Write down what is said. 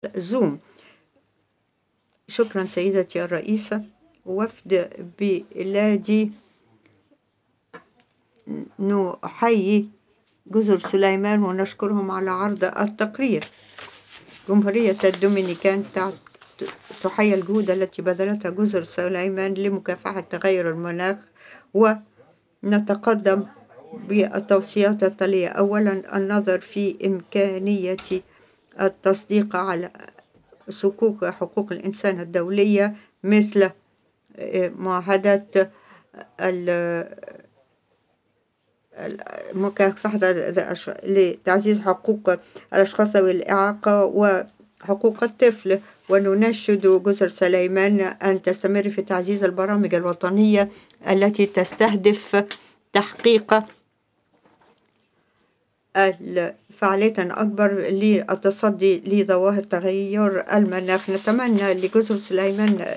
زوم. شكرا سيدتي الرئيسة. وفد بلادي نحيي جزر سليمان ونشكرهم على عرض التقرير. جمهورية الدومينيكان تحيي الجهود التي بذلتها جزر سليمان لمكافحة تغير المناخ، ونتقدم بالتوصيات التالية. أولا، النظر في إمكانية التصديق على صكوك حقوق الإنسان الدولية مثل معاهدة مكافحة لتعزيز حقوق الأشخاص ذوي الإعاقة وحقوق الطفل، ونناشد جزر سليمان أن تستمر في تعزيز البرامج الوطنية التي تستهدف تحقيق فعالية أكبر للتصدي لظواهر تغير المناخ. نتمنى لجزر سليمان